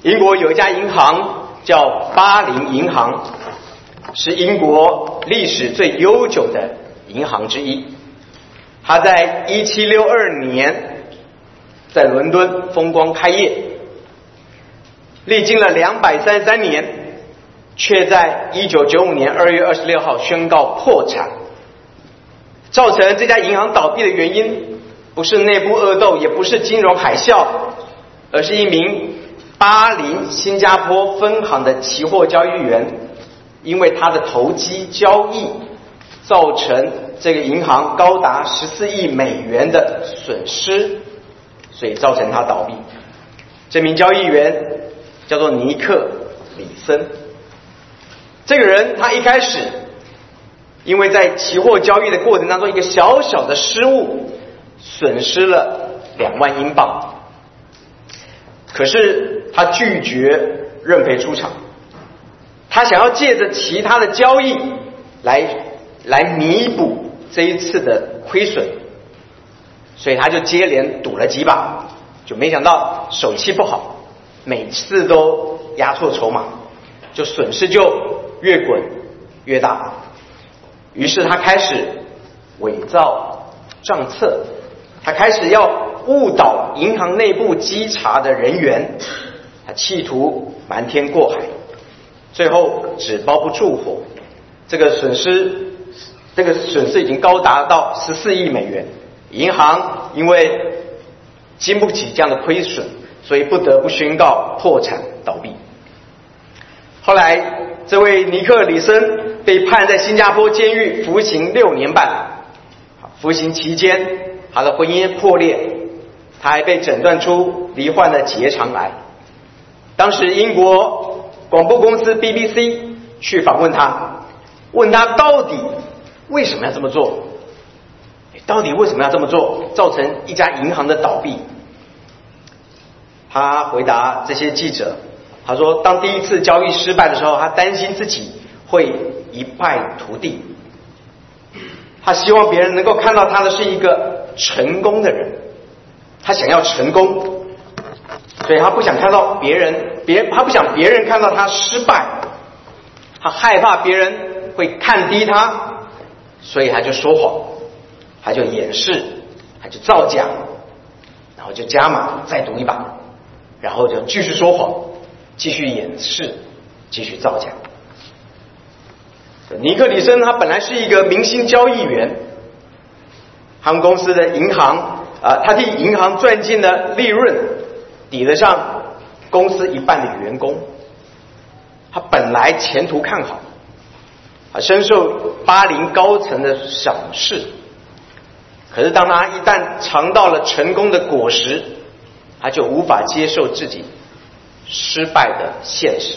英国有一家银行叫巴林银行，是英国历史最悠久的银行之一。它在1762年在伦敦风光开业，历经了233年，却在1995年2月26号宣告破产。造成这家银行倒闭的原因，不是内部恶斗，也不是金融海啸，而是一名巴林新加坡分行的期货交易员，因为他的投机交易，造成这个银行高达14亿美元的损失，所以造成他倒闭。这名交易员叫做尼克里森。这个人他一开始因为在期货交易的过程当中一个小小的失误，损失了2万英镑，可是他拒绝认赔出场，他想要借着其他的交易来弥补这一次的亏损，所以他就接连赌了几把，就没想到手气不好，每次都押错筹码，就损失就越滚越大。于是他开始伪造账册，他开始要误导银行内部稽查的人员，他企图瞒天过海，最后纸包不住火，这个损失已经高达到14亿美元。银行因为经不起这样的亏损，所以不得不宣告破产倒闭。后来这位尼克里森被判在新加坡监狱服刑6年半，服刑期间他的婚姻破裂，他还被诊断出罹患了结肠癌。当时英国广播公司 BBC 去访问他，问他到底为什么要这么做，造成一家银行的倒闭。他回答这些记者，他说当第一次交易失败的时候，他担心自己会一败涂地，他希望别人能够看到他的是一个成功的人，他想要成功，所以他不想看到他不想别人看到他失败，他害怕别人会看低他，所以他就说谎，他就掩饰，他就造假，然后就加码再赌一把，然后就继续说谎，继续掩饰，继续造假。尼克里森他本来是一个明星交易员，他们公司的银行他替银行赚进的利润抵得上公司一半的员工，他本来前途看好，深受巴林高层的赏识，可是当他一旦尝到了成功的果实，他就无法接受自己失败的现实，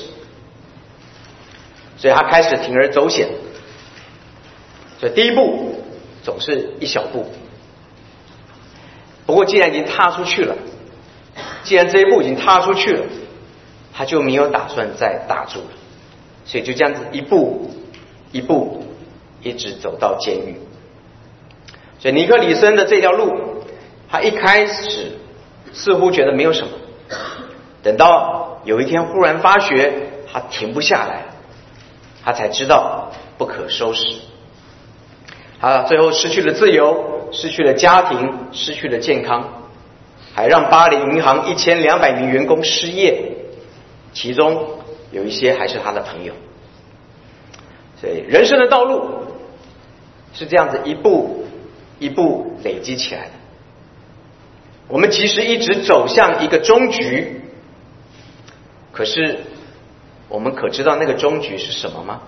所以他开始铤而走险。所以第一步总是一小步，不过既然已经踏出去了，既然这一步已经踏出去了，他就没有打算再打住了，所以就这样子一步一步一直走到监狱。所以尼克里森的这条路，他一开始似乎觉得没有什么，等到有一天忽然发觉他停不下来，他才知道不可收拾。他最后失去了自由，失去了家庭，失去了健康，还让巴林银行1200名员工失业，其中有一些还是他的朋友。所以人生的道路是这样子一步一步累积起来的。我们其实一直走向一个终局，可是我们可知道那个终局是什么吗？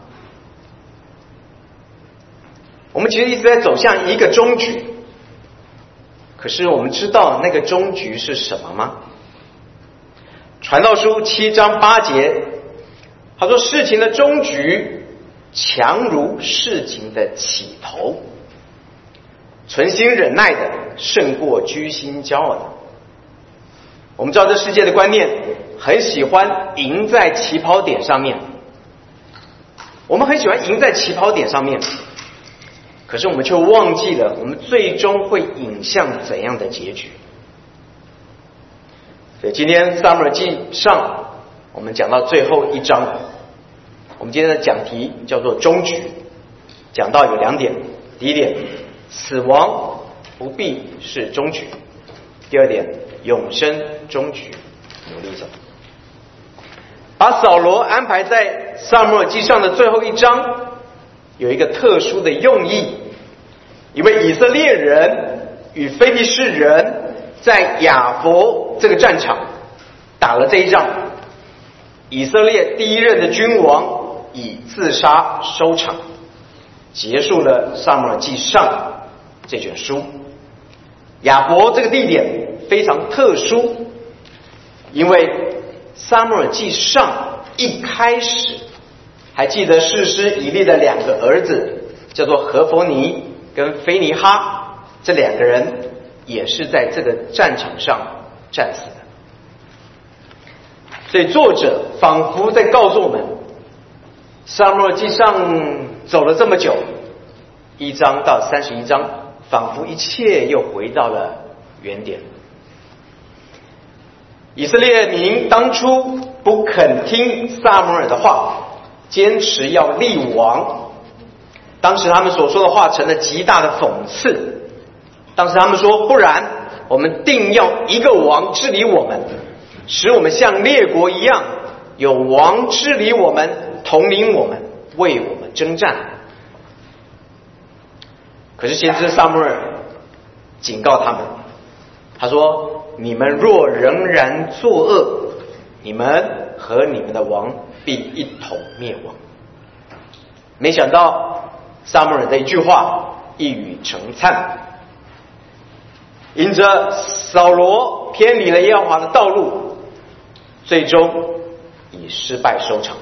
我们其实一直在走向一个终局，可是我们知道那个终局是什么吗？传道书7章8节，他说事情的终局强如事情的起头，存心忍耐的胜过居心骄傲的。我们知道这世界的观念很喜欢赢在起跑点上面，我们很喜欢赢在起跑点上面，可是我们却忘记了我们最终会引向怎样的结局。所以今天撒母耳记上我们讲到最后一章，我们今天的讲题叫做终局，讲到有2点。第一点，死亡不必是终局；第二点，永生终局，努力走。把扫罗安排在撒母耳记上的最后一章，有一个特殊的用意，因为以色列人与非利士人在亚佛这个战场打了这一仗，以色列第一任的君王以自杀收场，结束了撒母耳记上这卷书。亚佛这个地点非常特殊，因为撒母耳记上一开始，还记得士师以利的2个儿子叫做何弗尼跟菲尼哈，这2个人也是在这个战场上战死的。所以作者仿佛在告诉我们，撒母耳记上走了这么久，1章到31章，仿佛一切又回到了原点。以色列民当初不肯听撒母耳的话，坚持要立王，当时他们所说的话成了极大的讽刺。当时他们说，不然我们定要一个王治理我们，使我们像列国一样，有王治理我们，统领我们，为我们征战。可是先知撒母耳警告他们，他说，你们若仍然作恶，你们和你们的王必一同灭亡。没想到撒母耳的一句话一语成谶，因着扫罗偏离了耶和华的道路，最终以失败收场。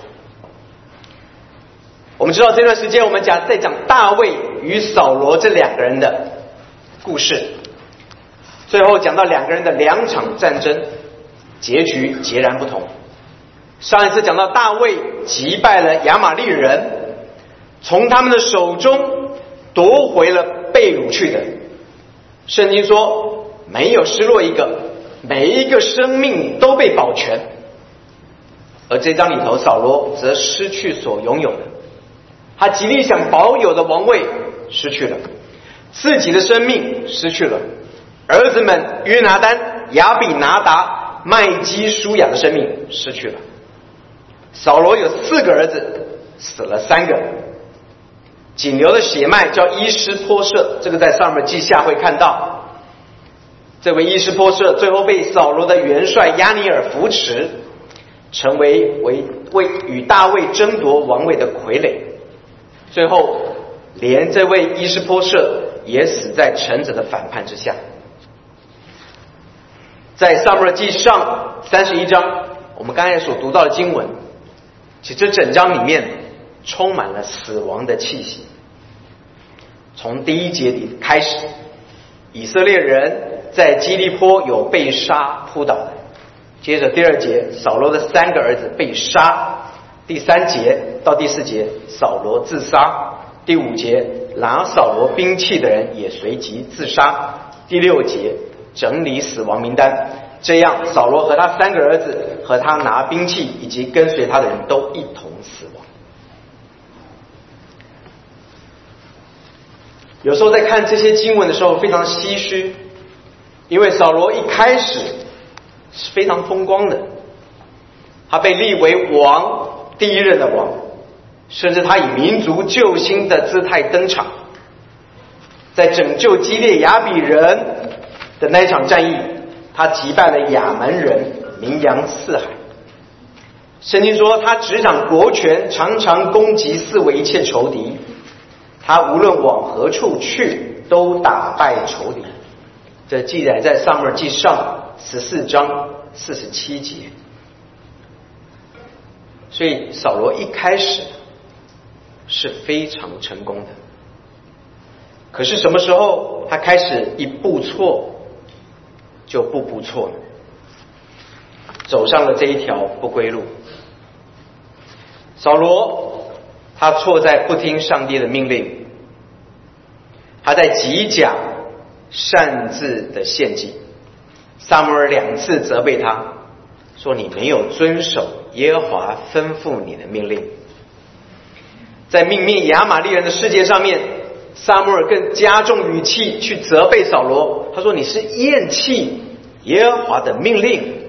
我们知道这段时间我们在讲大卫与扫罗这2个人的故事，最后讲到2个人的2场战争，结局截然不同。上一次讲到大卫击败了亚玛力人，从他们的手中夺回了被掳去的。圣经说没有失落一个，每一个生命都被保全。而这章里头，扫罗则失去所拥有的，他极力想保有的王位失去了，自己的生命失去了，儿子们约拿单、亚比拿达、麦基舒亚的生命失去了。扫罗有4个儿子，死了3个，仅留的血脉叫伊施波设，这个在撒母耳记下会看到。这位伊施波设最后被扫罗的元帅亚尼尔扶持，成为与大卫争夺王位的傀儡。最后连这位伊施波设也死在臣子的反叛之下。在撒母耳记上31章，我们刚才所读到的经文，其实这整章里面充满了死亡的气息。从第1节里开始，以色列人在基利波有被杀扑倒的，接着第2节，扫罗的3个儿子被杀，第3节到第4节，扫罗自杀，第5节，拿扫罗兵器的人也随即自杀，第6节，整理死亡名单。这样扫罗和他3个儿子和他拿兵器以及跟随他的人都一同死亡。有时候在看这些经文的时候非常唏嘘，因为扫罗一开始是非常风光的，他被立为王，第1任的王，甚至他以民族救星的姿态登场，在拯救基列雅比人的那一场战役，他击败了亚门人，名扬四海。圣经说他执掌国权，常常攻击四围一切仇敌，他无论往何处去都打败仇敌。这记载在撒母耳记上14章47节。所以扫罗一开始是非常成功的，可是什么时候他开始一步错就步步错了，走上了这一条不归路。扫罗他错在不听上帝的命令，他在吉甲擅自的献祭，撒母耳2次责备他， 说你没有遵守耶和华吩咐你的命令。在命灭亚玛力人的事件上面，撒母耳更加重语气去责备扫罗，他说你是厌弃耶和华的命令。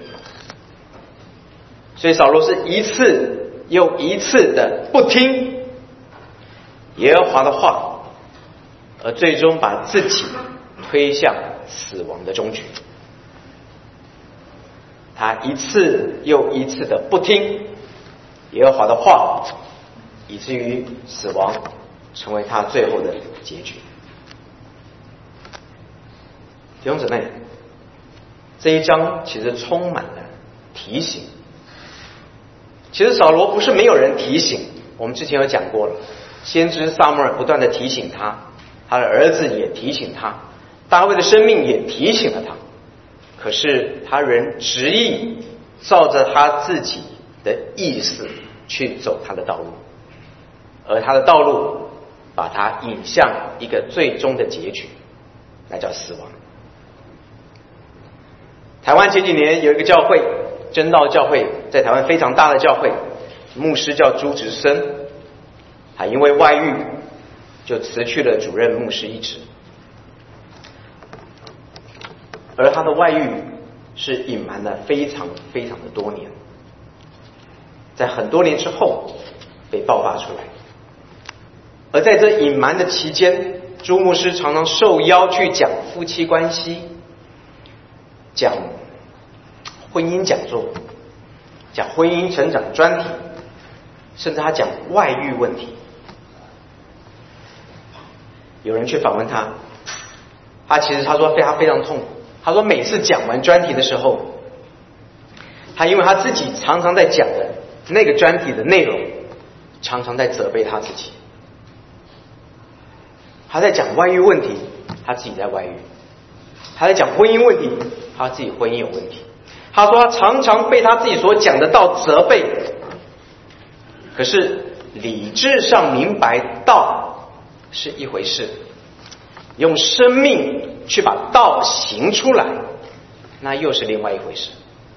所以扫罗是一次又一次的不听耶和华的话，而最终把自己推向死亡的终局。他一次又一次的不听耶和华的话，以至于死亡成为他最后的结局。弟兄姊妹，这一章其实充满了提醒。其实扫罗不是没有人提醒，我们之前有讲过了，先知撒母耳不断的提醒他，他的儿子也提醒他，大卫的生命也提醒了他，可是他仍执意照着他自己的意思去走他的道路，而他的道路把他引向一个最终的结局，那叫死亡。台湾前几年有一个教会，真道教会，在台湾非常大的教会，牧师叫朱植生，他因为外遇就辞去了主任牧师一职，而他的外遇是隐瞒了非常非常的多年，在很多年之后被爆发出来。而在这隐瞒的期间，朱牧师常常受邀去讲夫妻关系，讲婚姻讲座，讲婚姻成长专题，甚至他讲外遇问题。有人去访问他，他说他非常痛苦。他说每次讲完专题的时候，他因为他自己常常在讲的那个专题的内容，常常在责备他自己。他在讲外遇问题，他自己在外遇；他在讲婚姻问题，他自己婚姻有问题。他说他常常被他自己所讲的道责备，可是理智上明白道是一回事，用生命去把道行出来，那又是另外一回事。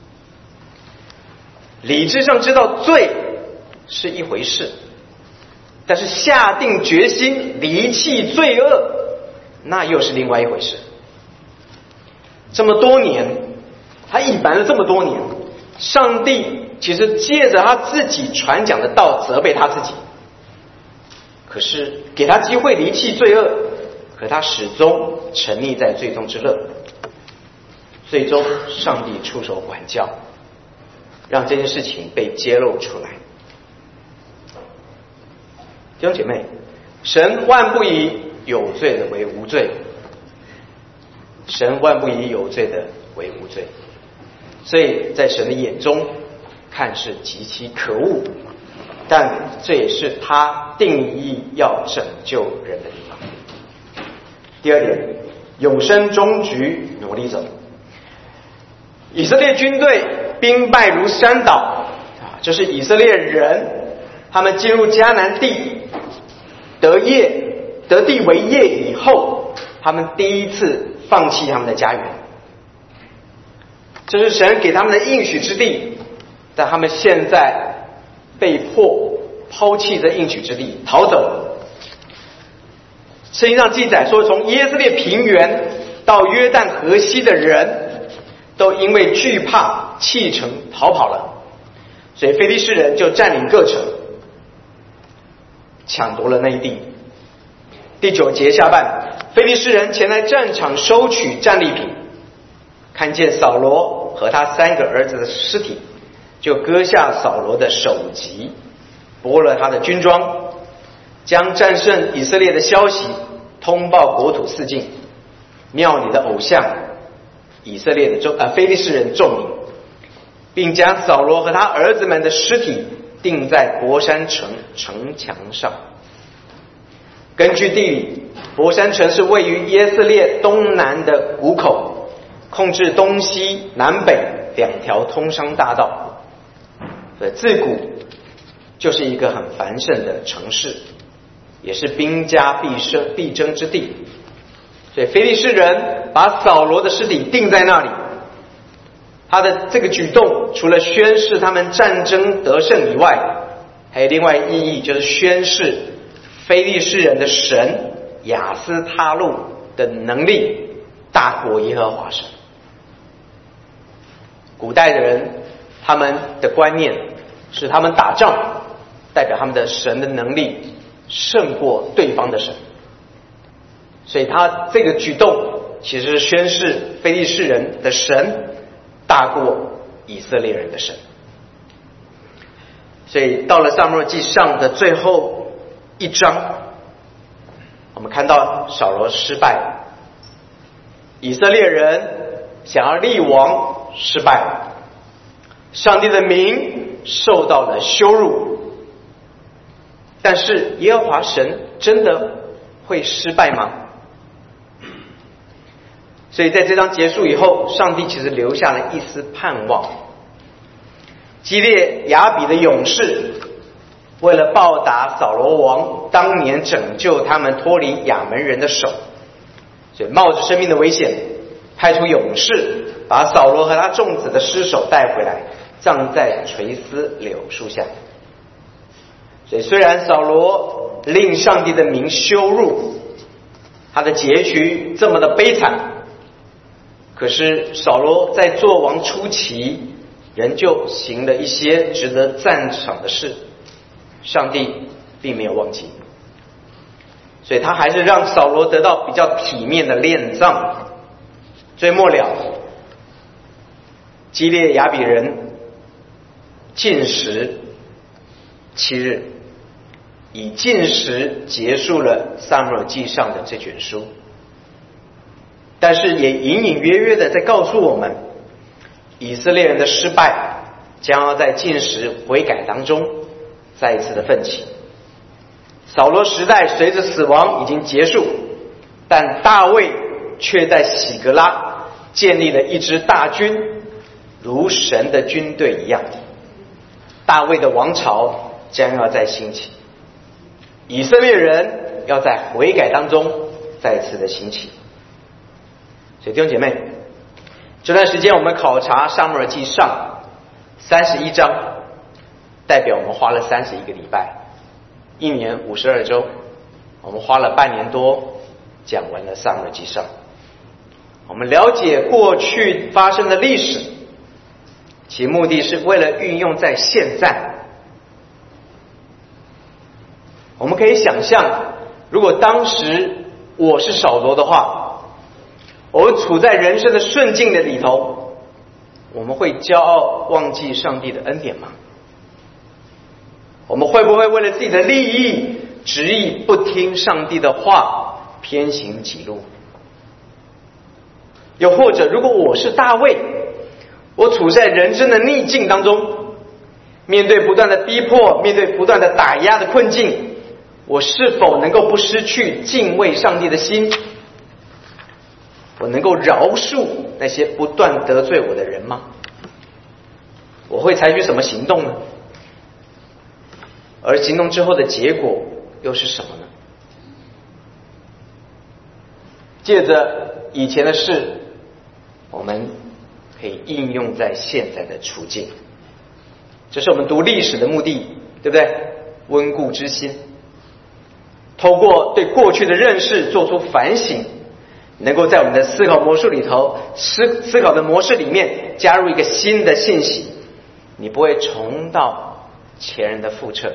理智上知道罪是一回事，但是下定决心离弃罪恶，那又是另外一回事。这么多年，他隐瞒了这么多年，上帝其实借着他自己传讲的道责备他自己，可是给他机会离弃罪恶，可他始终沉溺在罪中之乐。最终上帝出手管教，让这件事情被揭露出来。弟兄姐妹，神万不以有罪的为无罪，神万不以有罪的为无罪，所以在神的眼中看是极其可恶，但这也是他定义要拯救人的地方。第二点，永生终局努力走。以色列军队兵败如山倒，这是以色列人他们进入迦南地得地为业以后，他们第一次放弃他们的家园。这是神给他们的应许之地，但他们现在被迫抛弃这应许之地，逃走了。圣经上记载说，从耶斯列平原到约旦河西的人都因为惧怕弃城逃跑了，所以非利士人就占领各城，抢夺了那一地。第9节下半，非利士人前来战场收取战利品，看见扫罗和他3个儿子的尸体，就割下扫罗的首级，剥了他的军装，将战胜以色列的消息通报国土四境，庙里的偶像以色列的非利士人众民，并将扫罗和他儿子们的尸体钉在伯山城城墙上。根据地理，伯山城是位于耶斯列东南的谷口，控制东西南北2条通商大道，所以自古就是一个很繁盛的城市，也是兵家必争之地。所以非利士人把扫罗的尸体钉在那里， 他的这个举动除了宣示他们战争得胜以外，还有另外意义，就是宣示非利士人的神亚斯他路的能力大过耶和华神。古代的人他们的观念是他们打仗代表他们的神的能力胜过对方的神，所以他这个举动其实是宣示非利士人的神大过以色列人的神。所以到了撒母耳记上的最后一章，我们看到扫罗失败，以色列人想要立王失败，上帝的名受到了羞辱。但是耶和华神真的会失败吗？所以在这章结束以后，上帝其实留下了一丝盼望。基列雅比的勇士为了报答扫罗王当年拯救他们脱离亚门人的手，所以冒着生命的危险派出勇士把扫罗和他众子的尸首带回来，葬在垂丝柳树下。所以虽然扫罗令上帝的名羞辱，他的结局这么的悲惨，可是扫罗在做王初期仍旧行了一些值得赞赏的事，上帝并没有忘记，所以他还是让扫罗得到比较体面的殓葬。最末了，基列雅比人禁食7日，以禁食结束了撒母耳记上的这卷书，但是也隐隐约约的在告诉我们，以色列人的失败将要在禁食悔改当中再一次的奋起。扫罗时代随着死亡已经结束，但大卫却在喜格拉建立了一支大军，如神的军队一样。大卫的王朝将要再兴起，以色列人要在悔改当中再次的兴起。所以弟兄姐妹，这段时间我们考察撒母耳记上31章，代表我们花了31个礼拜，1年52周，我们花了半年多讲完了撒母耳记上。我们了解过去发生的历史，其目的是为了运用在现在。我们可以想象，如果当时我是扫罗的话，我处在人生的顺境的里头，我们会骄傲忘记上帝的恩典吗？我们会不会为了自己的利益执意不听上帝的话，偏行己路？又或者如果我是大卫，我处在人生的逆境当中，面对不断的逼迫，面对不断的打压的困境，我是否能够不失去敬畏上帝的心？我能够饶恕那些不断得罪我的人吗？我会采取什么行动呢？而行动之后的结果又是什么呢？借着以前的事，我们可以应用在现在的处境。这是我们读历史的目的，对不对？温故知新，透过对过去的认识做出反省，能够在我们的思考模式里头，思考的模式里面加入一个新的信息，你不会重蹈前人的覆辙。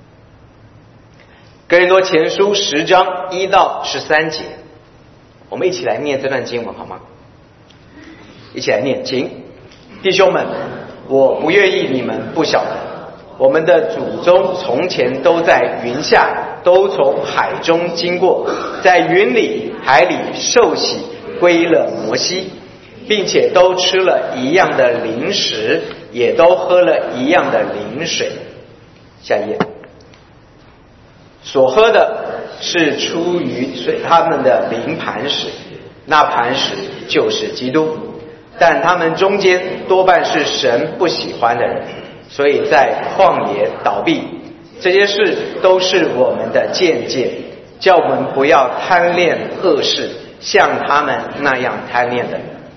哥林多前书10章1到13节，我们一起来念这段经文好吗？一起来念，请。弟兄们，我不愿意你们不晓得，我们的祖宗从前都在云下，都从海中经过，在云里海里受洗归了摩西，并且都吃了一样的灵食，也都喝了一样的灵水。下一页。所喝的是出于他们的灵磐石，那磐石就是基督，但他们中间多半是神不喜欢的人，所以在旷野倒闭。这些事都是我们的见解，叫我们不要贪恋恶事，像他们那样贪恋的。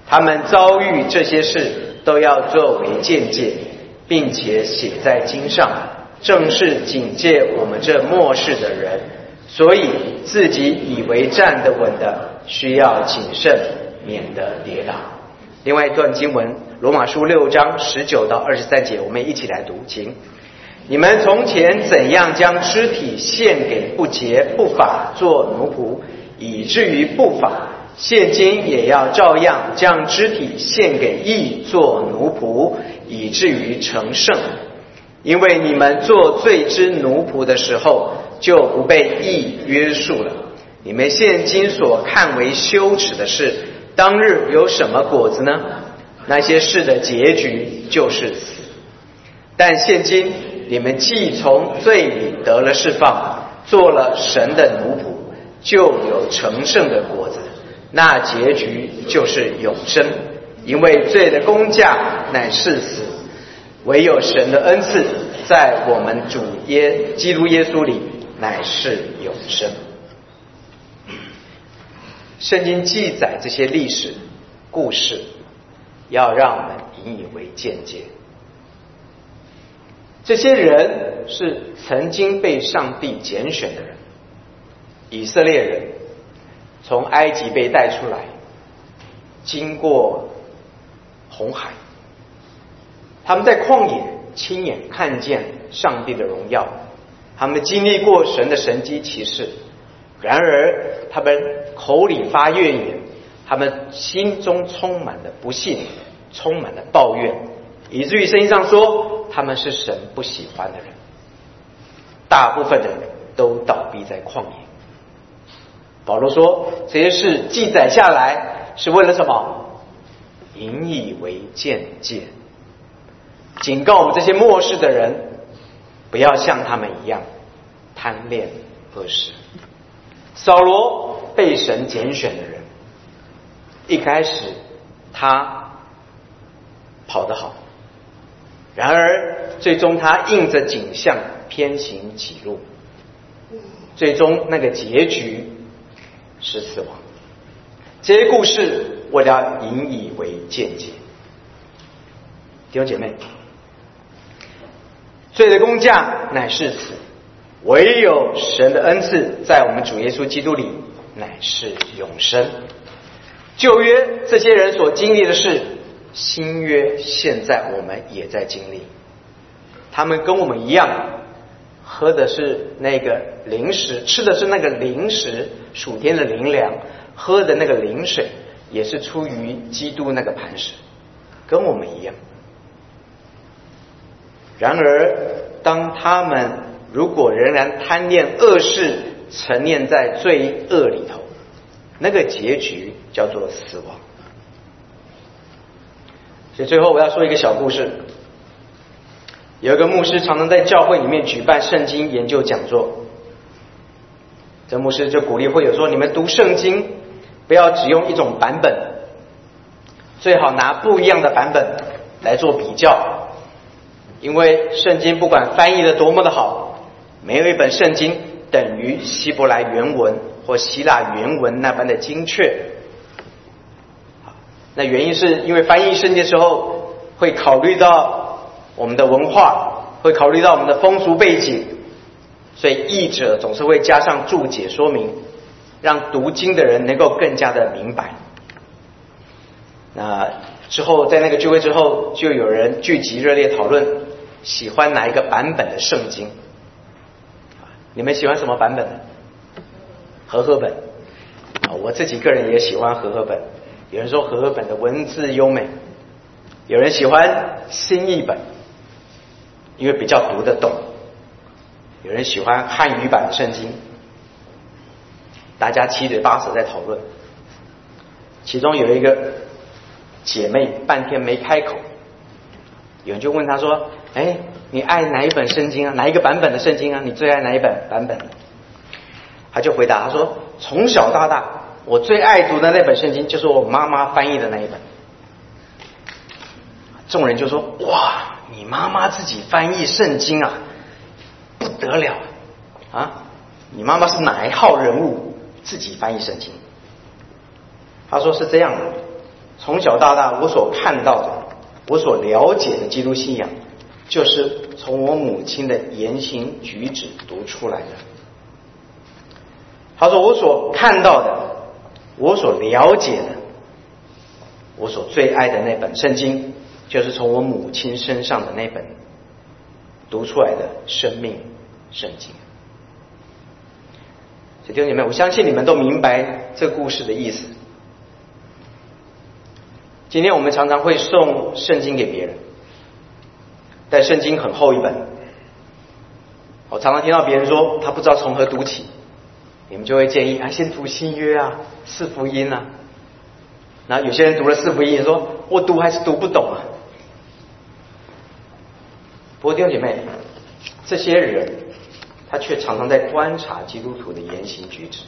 他们遭遇这些事，都要作为鉴戒，并且写在经上，正是警戒我们这末世的人。所以自己以为站得稳的，需要谨慎，免得跌倒。另外一段经文，罗马书6章19到23节，我们一起来读，请。你们从前怎样将肢体献给不洁不法做奴仆，以至于不法，现今也要照样将肢体献给义做奴仆，以至于成圣。因为你们做罪之奴仆的时候，就不被义约束了。你们现今所看为羞耻的事，当日有什么果子呢？那些事的结局就是死。但现今你们既从罪里得了释放，做了神的奴仆，就有成圣的果子，那结局就是永生。因为罪的工价乃是死，唯有神的恩赐在我们主基督耶稣里乃是永生。圣经记载这些历史故事，要让我们引以为鉴戒。这些人是曾经被上帝拣选的人，以色列人从埃及被带出来，经过红海，他们在旷野亲眼看见上帝的荣耀，他们经历过神的神迹奇事，然而他们口里发怨言，他们心中充满了不信，充满了抱怨，以至于圣经上说他们是神不喜欢的人，大部分的人都倒闭在旷野。保罗说这些事记载下来是为了什么？引以为鉴戒，警告我们这些末世的人不要像他们一样贪恋恶事。扫罗被神拣选的人，一开始他跑得好，然而最终他应着景象偏行己路，最终那个结局是死亡。这些故事我要引以为鉴戒。弟兄姐妹，罪的工价乃是死，唯有神的恩赐在我们主耶稣基督里乃是永生。旧约这些人所经历的事，新约现在我们也在经历。他们跟我们一样，喝的是那个零食，吃的是那个零食，属天的灵粮，喝的那个灵水也是出于基督那个磐石，跟我们一样。然而当他们如果仍然贪恋恶事，沉溺在罪恶里头，那个结局叫做死亡。所以最后我要说一个小故事。有一个牧师常常在教会里面举办圣经研究讲座，这牧师就鼓励会友说，你们读圣经不要只用一种版本，最好拿不一样的版本来做比较，因为圣经不管翻译的多么的好，没有一本圣经等于希伯来原文或希腊原文那般的精确。那原因是因为翻译圣经的时候会考虑到我们的文化，会考虑到我们的风俗背景，所以译者总是会加上注解说明，让读经的人能够更加的明白。那之后在那个聚会之后，就有人聚集热烈讨论喜欢哪一个版本的圣经。你们喜欢什么版本的？和合本。我自己个人也喜欢和合本。有人说和合本的文字优美，有人喜欢新译本，因为比较读得懂，有人喜欢汉语版的圣经。大家七嘴八舌在讨论，其中有一个姐妹半天没开口，有人就问她说，你爱哪一本圣经啊？哪一个版本的圣经啊？你最爱哪一本版本？她就回答，她说从小到大我最爱读的那本圣经就是我妈妈翻译的那一本。众人就说，哇，你妈妈自己翻译圣经啊，不得了啊！你妈妈是哪一号人物自己翻译圣经？他说是这样的， 从小到大我所看到的，我所了解的基督信仰，就是从我母亲的言行举止读出来的。他说我所看到的，我所了解的，我所最爱的那本圣经，就是从我母亲身上的那本读出来的生命圣经。所以弟兄姐妹，我相信你们都明白这个故事的意思。今天我们常常会送圣经给别人，但圣经很厚一本，我常常听到别人说他不知道从何读起，你们就会建议先读新约啊，四福音啊。然后有些人读了四福音说我读还是读不懂啊。不过弟兄姐妹，这些人他却常常在观察基督徒的言行举止。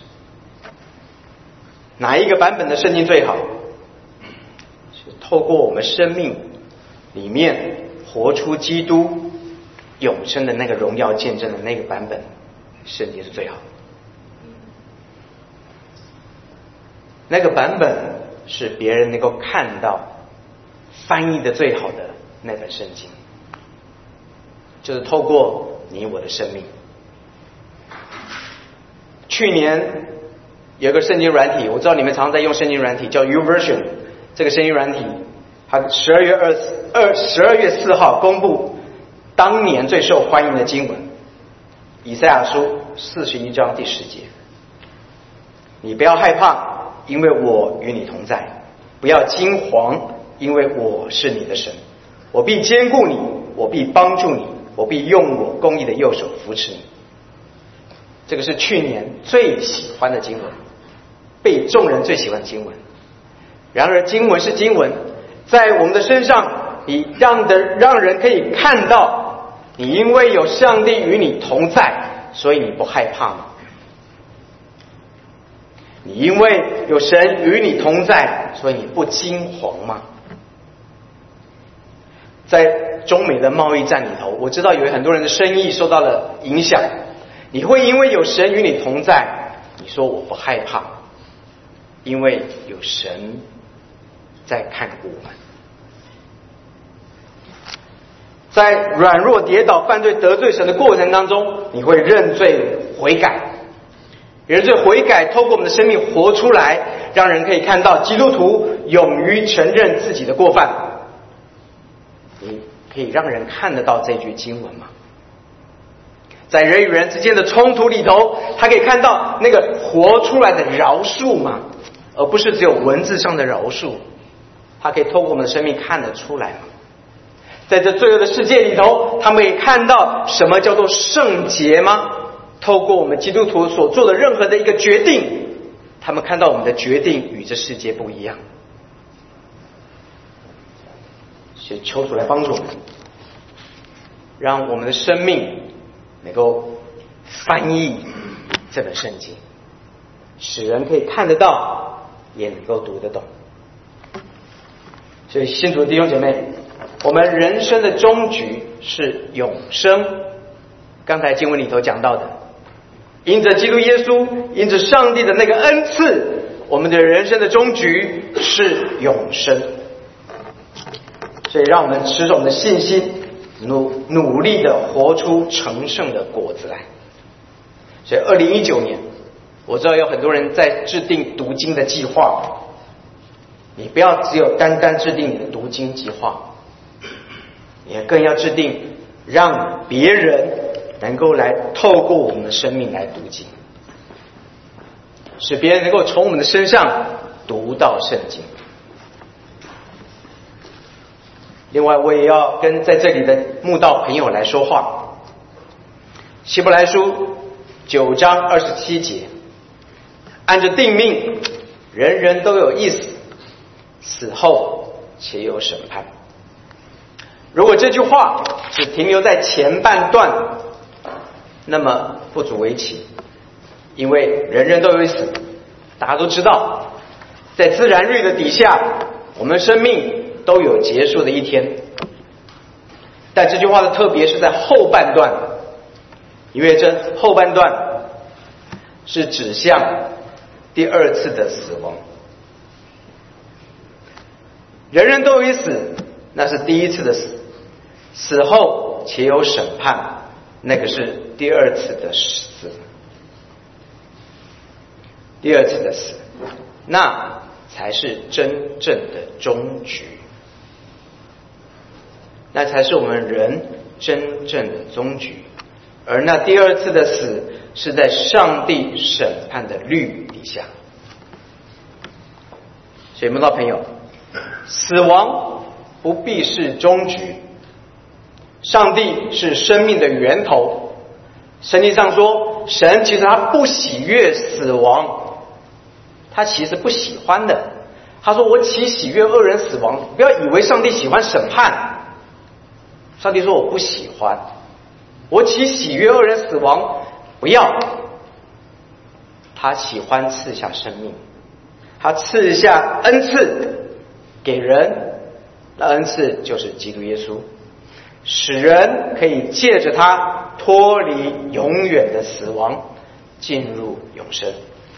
哪一个版本的圣经最好？是透过我们生命里面活出基督永生的那个荣耀见证的那个版本圣经是最好的。那个版本是别人能够看到翻译的最好的那本圣经，就是透过你我的生命。去年有个圣经软体，我知道你们常常在用圣经软体，叫 YouVersion。这个圣经软体它12月4号公布当年最受欢迎的经文，以赛亚书41章第10节。你不要害怕，因为我与你同在；不要惊惶，因为我是你的神。我必坚固你，我必帮助你，我必用我公义的右手扶持你。这个是去年最喜欢的经文，被众人最喜欢的经文。然而经文是经文，在我们的身上，你让人可以看到，你因为有上帝与你同在，所以你不害怕吗？你因为有神与你同在，所以你不惊惶吗？在中美的贸易战里头，我知道有很多人的生意受到了影响，你会因为有神与你同在，你说我不害怕，因为有神在看顾我们。在软弱跌倒犯罪得罪神的过程当中，你会认罪悔改，认罪悔改透过我们的生命活出来，让人可以看到基督徒勇于承认自己的过犯。你可以让人看得到这句经文吗？在人与人之间的冲突里头，他可以看到那个活出来的饶恕吗？而不是只有文字上的饶恕，他可以透过我们的生命看得出来吗？在这罪恶的世界里头，他们可以看到什么叫做圣洁吗？透过我们基督徒所做的任何的一个决定，他们看到我们的决定与这世界不一样。所以求主来帮助我们，让我们的生命能够翻译这本圣经，使人可以看得到，也能够读得懂。所以信主的弟兄姐妹，我们人生的终局是永生。刚才经文里头讲到的，因着基督耶稣，因着上帝的那个恩赐，我们的人生的终局是永生。所以让我们持着我们的信心，努力的活出成圣的果子来。所以2019年，我知道有很多人在制定读经的计划，你不要只有单单制定你的读经计划，你更要制定让别人能够来透过我们的生命来读经，使别人能够从我们的身上读到圣经。另外我也要跟在这里的慕道朋友来说话。希伯来书9章27节，按着定命，人人都有一死，死后且有审判。如果这句话只停留在前半段，那么不足为奇，因为人人都有一死，大家都知道，在自然律的底下，我们生命都有结束的一天。但这句话的特别是在后半段，因为这后半段是指向第二次的死亡。 人人都有一死，那是第一次的死，死后且有审判，那个是第二次的死。第二次的死，那才是真正的终局，那才是我们人真正的终局。而那第二次的死是在上帝审判的律底下。所以慕道朋友，死亡不必是终局，上帝是生命的源头。圣经上说，神其实他不喜悦死亡，他其实不喜欢的。他说，我岂喜悦恶人死亡？不要以为上帝喜欢审判，上帝说我不喜欢。我岂喜悦恶人死亡？不要，他喜欢赐下生命，他赐下恩赐给人，那恩赐就是基督耶稣，使人可以借着他脱离永远的死亡，进入永生。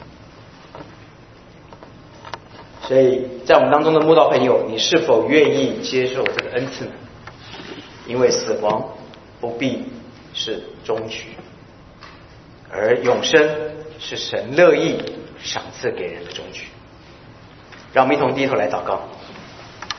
所以在我们当中的慕道朋友，你是否愿意接受这个恩赐呢？因为死亡不必是终局，而永生是神乐意赏赐给人的终局。让我们一同低头来祷告。